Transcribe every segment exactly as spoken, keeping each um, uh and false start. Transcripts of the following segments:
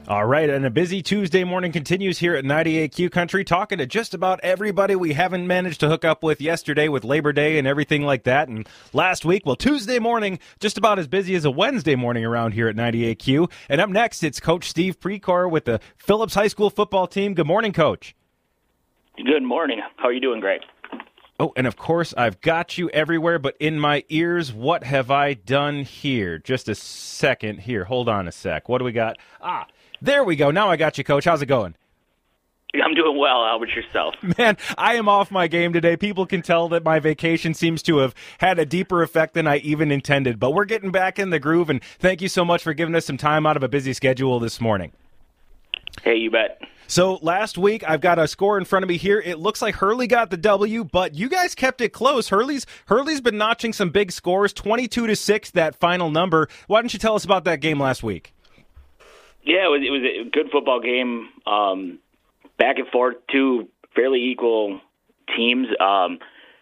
All right, and a busy Tuesday morning continues here at ninety-eight Q Country, talking to just about everybody we haven't managed to hook up with yesterday with Labor Day and everything like that. And last week, well, Tuesday morning, just about as busy as a Wednesday morning around here at ninety-eight Q. And up next, it's Coach Steve Precor with the Phillips High School football team. Good morning, Coach. Good morning. How are you doing, Greg? Oh, and of course, I've got you everywhere, but in my ears, what have I done here? Just a second here. Hold on a sec. What do we got? Ah, there we go. Now I got you, Coach. How's it going? I'm doing well. How about yourself? Man, I am off my game today. People can tell that my vacation seems to have had a deeper effect than I even intended, but we're getting back in the groove, and thank you so much for giving us some time out of a busy schedule this morning. Hey, you bet. So last week, I've got a score in front of me here. It looks like Hurley got the W, but you guys kept it close. Hurley's Hurley's been notching some big scores, twenty-two to six, that final number. Why don't you tell us about that game last week? Yeah, it was, it was a good football game. Um, back and forth, two fairly equal teams. Um,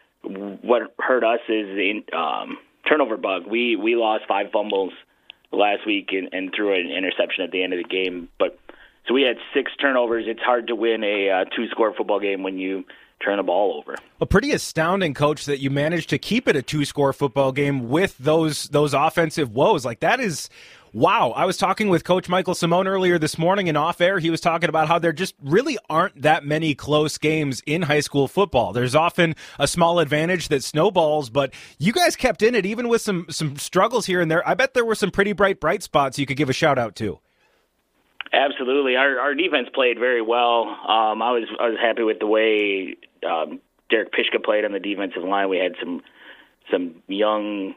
what hurt us is the um, turnover bug. We we lost five fumbles last week and, and threw an interception at the end of the game. But so we had six turnovers. It's hard to win a uh, two-score football game when you turn the ball over. Well, pretty astounding, Coach, that you managed to keep it a two-score football game with those those offensive woes. Like, that is... Wow. I was talking with Coach Michael Simone earlier this morning, and off air, he was talking about how there just really aren't that many close games in high school football. There's often a small advantage that snowballs, but you guys kept in it even with some, some struggles here and there. I bet there were some pretty bright, bright spots you could give a shout out to. Absolutely. Our our defense played very well. Um, I was I was happy with the way um, Derek Pishka played on the defensive line. We had some some young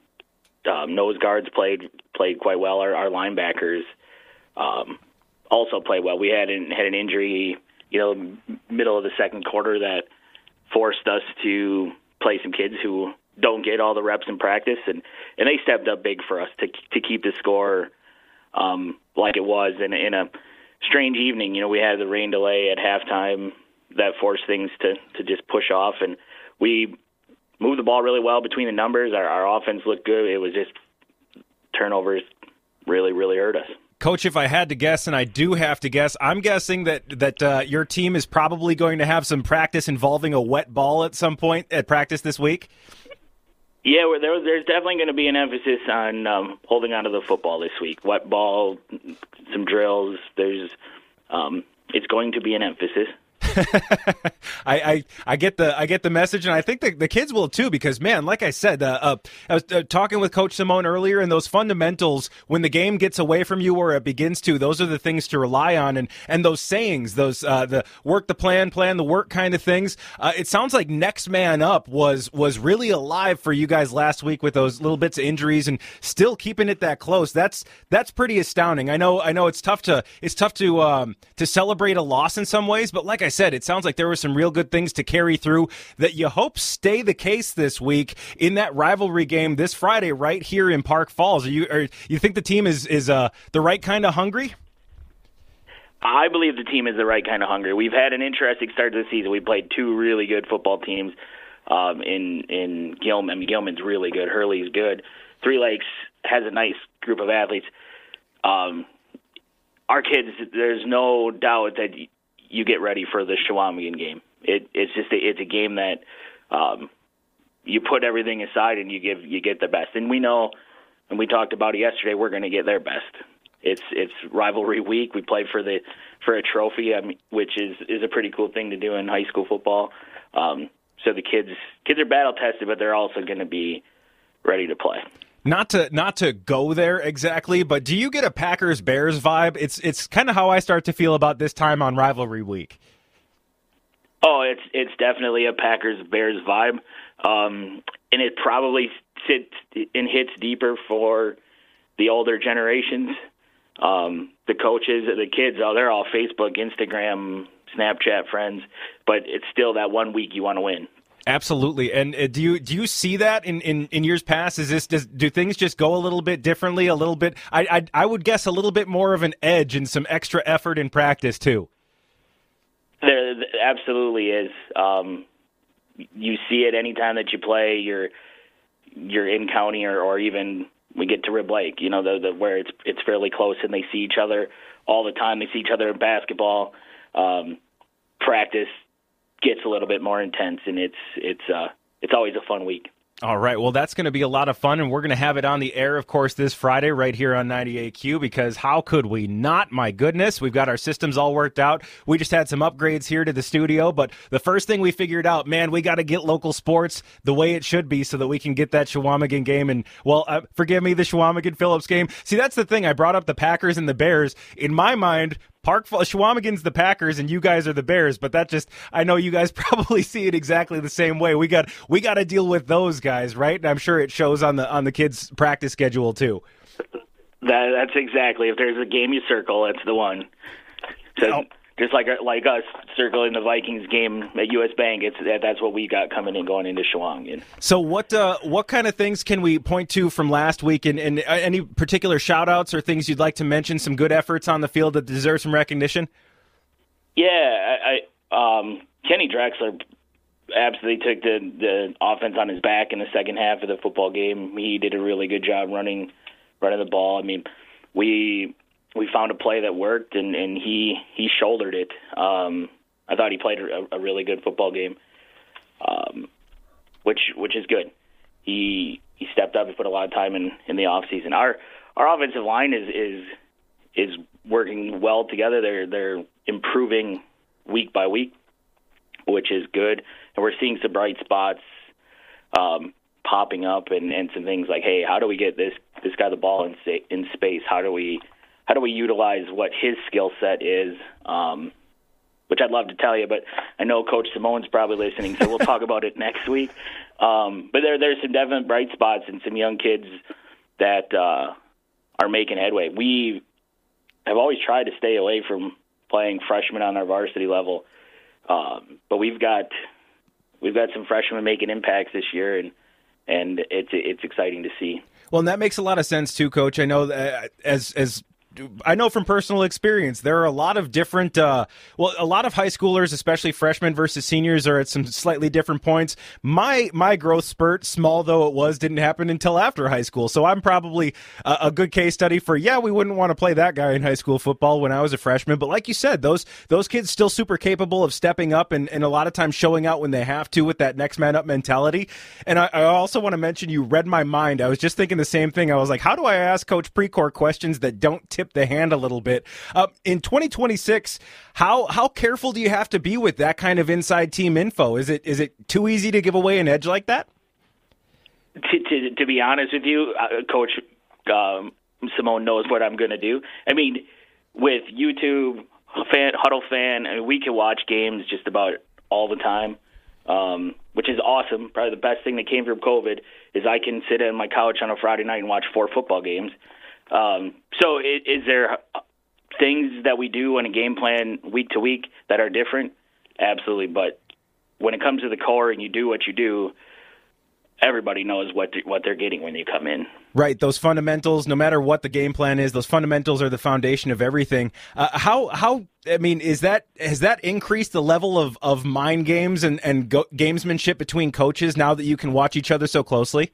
um, nose guards played played quite well. Our, our linebackers um, also played well. We had an, had an injury, you know, middle of the second quarter that forced us to play some kids who don't get all the reps in practice, and, and they stepped up big for us to to keep the score um, like it was in, in a strange evening. You know, we had the rain delay at halftime that forced things to, to just push off, and we moved the ball really well between the numbers. Our, our offense looked good. It was just turnovers really, really hurt us. Coach, if I had to guess, and I do have to guess, I'm guessing that that uh, your team is probably going to have some practice involving a wet ball at some point at practice this week. Yeah, well, there, there's definitely going to be an emphasis on um, holding onto the football this week. Wet ball, some drills. There's, um, it's going to be an emphasis. I, I I get the I get the message, and I think the, the kids will too, because, man, like I said, uh, uh, I was uh, talking with Coach Simone earlier, and those fundamentals, when the game gets away from you or it begins to, those are the things to rely on, and, and those sayings, those uh, the work the plan, plan the work kind of things. Uh, it sounds like next man up was was really alive for you guys last week with those little bits of injuries and still keeping it that close. That's that's pretty astounding. I know I know it's tough to it's tough to um, to celebrate a loss in some ways, but like I said, it sounds like there were some real good things to carry through that you hope stay the case this week in that rivalry game this Friday right here in Park Falls. Are you are, you think the team is is uh, the right kind of hungry? I believe the team is the right kind of hungry. We've had an interesting start to the season. We played two really good football teams um, in in Gilman. I mean, Gilman's really good. Hurley's good. Three Lakes has a nice group of athletes. Um, our kids, there's no doubt that you get ready for the Shawamigan game. It, it's just a, it's a game that um, you put everything aside and you give you get the best. And we know, and we talked about it yesterday, we're going to get their best. It's it's rivalry week. We play for the for a trophy, I mean, which is, is a pretty cool thing to do in high school football. Um, so the kids kids are battle tested, but they're also going to be ready to play. Not to not to go there exactly, but do you get a Packers-Bears vibe? It's it's kind of how I start to feel about this time on rivalry week. Oh, it's it's definitely a Packers-Bears vibe, um, and it probably sits and hits deeper for the older generations. Um, the coaches, the kids, oh, they're all Facebook, Instagram, Snapchat friends, but it's still that one week you want to win. Absolutely. And uh, do you do you see that in, in, in years past? Is this does, do things just go a little bit differently? A little bit. I, I I would guess a little bit more of an edge and some extra effort in practice too. There, there absolutely is. Um, you see it anytime that you play. You're you're in county or, or even we get to Rib Lake. You know, the, the where it's it's fairly close and they see each other all the time. They see each other in basketball. Um, practice gets a little bit more intense, and it's it's uh, it's always a fun week. All right, well, that's going to be a lot of fun, and we're going to have it on the air, of course, this Friday right here on ninety-eight Q, because how could we not? My goodness, we've got our systems all worked out. We just had some upgrades here to the studio, but the first thing we figured out, man, we got to get local sports the way it should be so that we can get that Chequamegon game, and, well, uh, forgive me, the Chequamegon-Phillips game. See, that's the thing. I brought up the Packers and the Bears. In my mind, Park Chequamegon's the Packers and you guys are the Bears, but that just, I know you guys probably see it exactly the same way. We got we got to deal with those guys, right? And I'm sure it shows on the on the kids' practice schedule too. That that's exactly. If there's a game you circle, that's the one. So oh. Just like like us circling the Vikings game at U S Bank, it's that, that's what we got coming in going into Chequamegon. So what uh, what kind of things can we point to from last week, and, and any particular shout-outs or things you'd like to mention, some good efforts on the field that deserve some recognition? Yeah, I, I um, Kenny Drexler absolutely took the, the offense on his back in the second half of the football game. He did a really good job running running the ball. I mean, we... we found a play that worked, and, and he, he shouldered it. Um, I thought he played a, a really good football game, um, which which is good. He he stepped up and put a lot of time in, in the off season. Our our offensive line is is is working well together. They're they're improving week by week, which is good. And we're seeing some bright spots um, popping up, and, and some things like, hey, how do we get this this guy the ball in in space? How do we How do we utilize what his skill set is, um, which I'd love to tell you, but I know Coach Simone's probably listening, so we'll talk about it next week. Um, but there, there's some definite bright spots and some young kids that uh, are making headway. We have always tried to stay away from playing freshmen on our varsity level, um, but we've got we've got some freshmen making impacts this year, and and it's it's exciting to see. Well, and that makes a lot of sense too, Coach. I know that as as I know from personal experience, there are a lot of different, uh, well, a lot of high schoolers, especially freshmen versus seniors, are at some slightly different points. My my growth spurt, small though it was, didn't happen until after high school. So I'm probably a, a good case study for, yeah, we wouldn't want to play that guy in high school football when I was a freshman. But like you said, those those kids still super capable of stepping up and, and a lot of times showing out when they have to with that next man up mentality. And I, I also want to mention, you read my mind. I was just thinking the same thing. I was like, how do I ask Coach Precourt questions that don't tip the hand a little bit? Uh, in twenty twenty-six, how how careful do you have to be with that kind of inside team info? Is it is it too easy to give away an edge like that? To, to, to be honest with you, uh, Coach um, Simone knows what I'm going to do. I mean, with YouTube, fan, Huddle Fan, I mean, we can watch games just about all the time, um, which is awesome. Probably the best thing that came from COVID is I can sit on my couch on a Friday night and watch four football games. Um, so is, is there things that we do on a game plan week to week that are different? Absolutely. But when it comes to the core and you do what you do, everybody knows what what they're getting when you come in. Right. Those fundamentals, no matter what the game plan is, those fundamentals are the foundation of everything. Uh, how, how, I mean, is that, has that increased the level of, of mind games and, and go, gamesmanship between coaches now that you can watch each other so closely?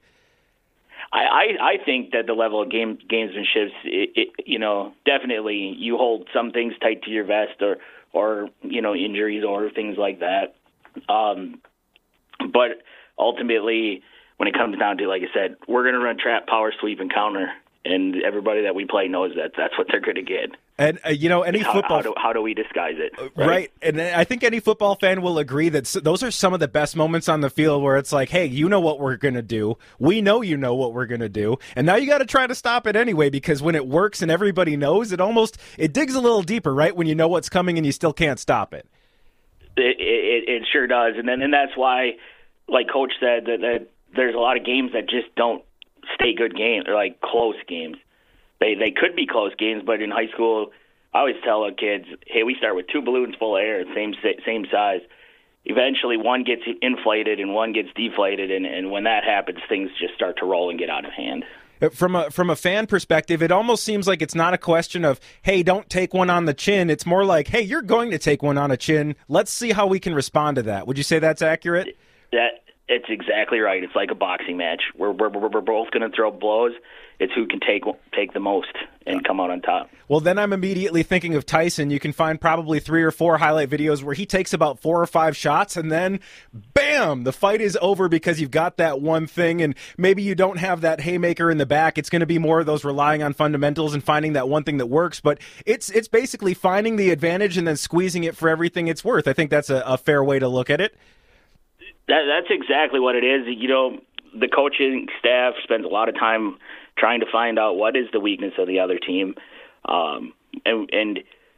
I, I, I think that the level of game gamesmanship, it, it, you know, definitely you hold some things tight to your vest, or, or you know, injuries or things like that. Um, but ultimately, when it comes down to, like I said, we're going to run trap, power, sweep, and counter, and everybody that we play knows that that's what they're going to get. And, uh, you know, any how, football... How do, how do we disguise it? Right? right. And I think any football fan will agree that those are some of the best moments on the field where it's like, hey, you know what we're going to do. We know you know what we're going to do. And now you got to try to stop it anyway, because when it works and everybody knows, it almost, it digs a little deeper, right? When you know what's coming and you still can't stop it. It, it, it sure does. And then and that's why, like Coach said, that, that there's a lot of games that just don't stay good games, or like close games. They they could be close games, but in high school, I always tell the kids, hey, we start with two balloons full of air, same same size. Eventually, one gets inflated and one gets deflated, and, and when that happens, things just start to roll and get out of hand. From a from a fan perspective, it almost seems like it's not a question of, hey, don't take one on the chin. It's more like, hey, you're going to take one on a chin. Let's see how we can respond to that. Would you say that's accurate? That It's exactly right. It's like a boxing match. We're we're, we're both going to throw blows. it's who can take take the most and come out on top. Well, then I'm immediately thinking of Tyson. You can find probably three or four highlight videos where he takes about four or five shots, and then, bam, the fight is over because you've got that one thing, and maybe you don't have that haymaker in the back. It's going to be more of those relying on fundamentals and finding that one thing that works, but it's it's basically finding the advantage and then squeezing it for everything it's worth. I think that's a, a fair way to look at it. That, that's exactly what it is. You know, the coaching staff spends a lot of time trying to find out what is the weakness of the other team. Um, and, and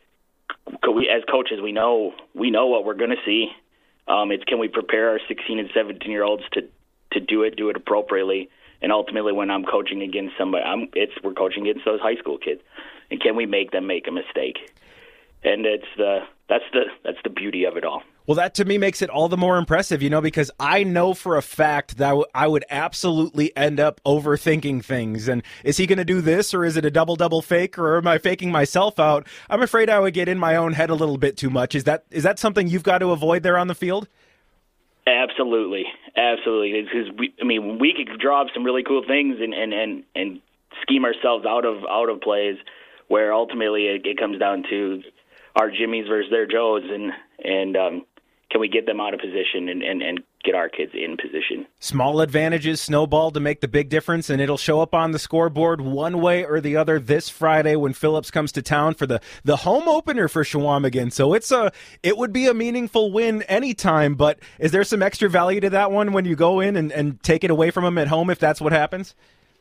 we, as coaches, we know we know what we're going to see. Um, it's can we prepare our sixteen and seventeen year olds to to do it, do it appropriately, and ultimately, when I'm coaching against somebody, I'm it's we're coaching against those high school kids, and can we make them make a mistake? And it's the that's the that's the beauty of it all. Well, that to me makes it all the more impressive, you know, because I know for a fact that I, w- I would absolutely end up overthinking things. And is he going to do this, or is it a double-double fake, or am I faking myself out? I'm afraid I would get in my own head a little bit too much. Is that is that something you've got to avoid there on the field? Absolutely, absolutely. Because we, I mean, we could draw up some really cool things and, and, and, and scheme ourselves out of out of plays, where ultimately it, it comes down to our Jimmies versus their Joes, and and um, can we get them out of position and, and, and get our kids in position? Small advantages snowball to make the big difference, and it'll show up on the scoreboard one way or the other this Friday when Phillips comes to town for the, the home opener for Chequamegon. So it's a it would be a meaningful win anytime, but is there some extra value to that one when you go in and, and take it away from them at home if that's what happens?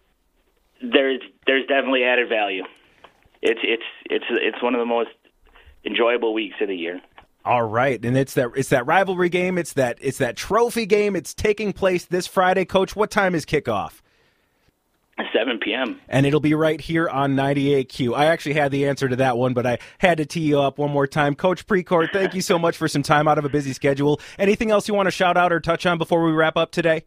There's there's definitely added value. It's it's it's it's one of the most enjoyable weeks of the year. All right, and it's that it's that rivalry game, it's that it's that trophy game. It's taking place this Friday. Coach, what time is kickoff? seven p.m. And it'll be right here on ninety-eight Q. I actually had the answer to that one, but I had to tee you up one more time. Coach Precourt, thank you so much for some time out of a busy schedule. Anything else you want to shout out or touch on before we wrap up today?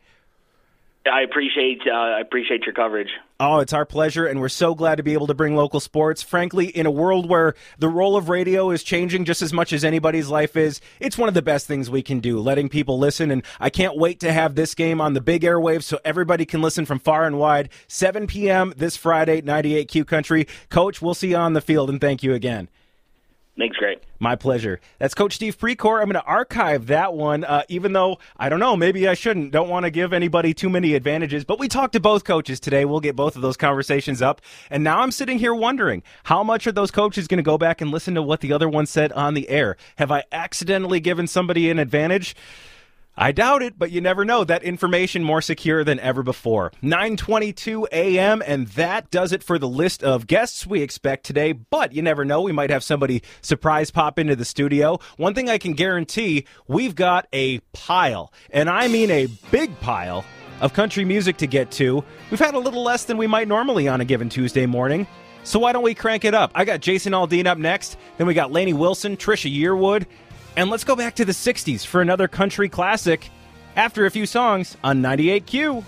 I appreciate uh, I appreciate your coverage. Oh, it's our pleasure, and we're so glad to be able to bring local sports. Frankly, in a world where the role of radio is changing just as much as anybody's life is, it's one of the best things we can do, letting people listen, and I can't wait to have this game on the big airwaves so everybody can listen from far and wide. seven p.m. this Friday, ninety-eight Q Country. Coach, we'll see you on the field, and thank you again. Thanks, Greg. My pleasure. That's Coach Steve Precourt. I'm going to archive that one, uh, even though, I don't know, maybe I shouldn't. Don't want to give anybody too many advantages. But we talked to both coaches today. We'll get both of those conversations up. And now I'm sitting here wondering, how much are those coaches going to go back and listen to what the other one said on the air? Have I accidentally given somebody an advantage? I doubt it, but you never know. That information more secure than ever before. nine twenty-two a.m., and that does it for the list of guests we expect today. But you never know. We might have somebody surprise pop into the studio. One thing I can guarantee, we've got a pile, and I mean a big pile, of country music to get to. We've had a little less than we might normally on a given Tuesday morning. So why don't we crank it up? I got Jason Aldean up next. Then we got Lainey Wilson, Trisha Yearwood. And let's go back to the sixties for another country classic after a few songs on ninety-eight Q.